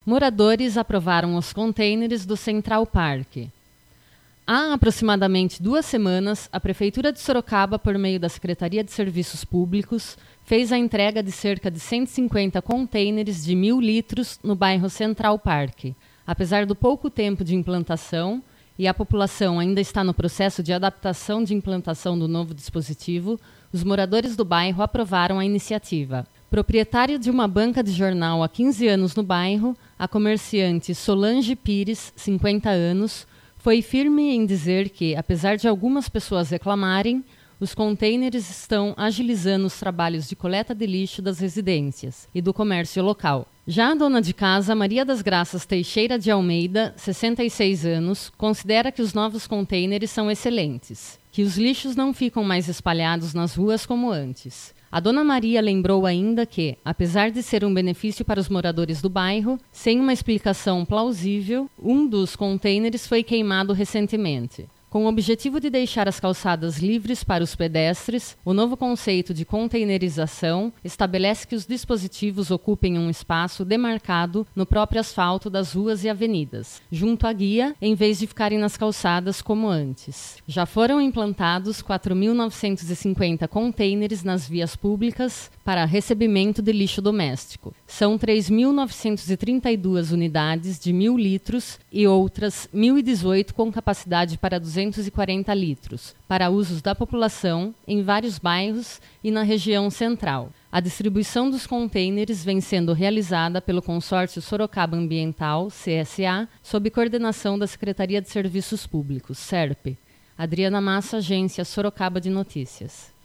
Moradores aprovaram os contêineres do Central Park. Há aproximadamente 2 semanas, a Prefeitura de Sorocaba, por meio da Secretaria de Serviços Públicos, fez a entrega de cerca de 150 contêineres de 1.000 litros no bairro Central Park. Apesar do pouco tempo de implantação, e a população ainda está no processo de adaptação de implantação do novo dispositivo, os moradores do bairro aprovaram a iniciativa. Proprietária de uma banca de jornal há 15 anos no bairro, a comerciante Solange Pires, 50 anos, foi firme em dizer que, apesar de algumas pessoas reclamarem, os contêineres estão agilizando os trabalhos de coleta de lixo das residências e do comércio local. Já a dona de casa, Maria das Graças Teixeira de Almeida, 66 anos, considera que os novos contêineres são excelentes, que os lixos não ficam mais espalhados nas ruas como antes. A dona Maria lembrou ainda que, apesar de ser um benefício para os moradores do bairro, sem uma explicação plausível, um dos contêineres foi queimado recentemente. Com o objetivo de deixar as calçadas livres para os pedestres, o novo conceito de containerização estabelece que os dispositivos ocupem um espaço demarcado no próprio asfalto das ruas e avenidas, junto à guia, em vez de ficarem nas calçadas como antes. Já foram implantados 4.950 contêineres nas vias públicas para recebimento de lixo doméstico. São 3.932 unidades de 1.000 litros e outras 1.018 com capacidade para 240 litros, para usos da população em vários bairros e na região central. A distribuição dos contêineres vem sendo realizada pelo Consórcio Sorocaba Ambiental, CSA, sob coordenação da Secretaria de Serviços Públicos, SERP. Adriana Massa, Agência Sorocaba de Notícias.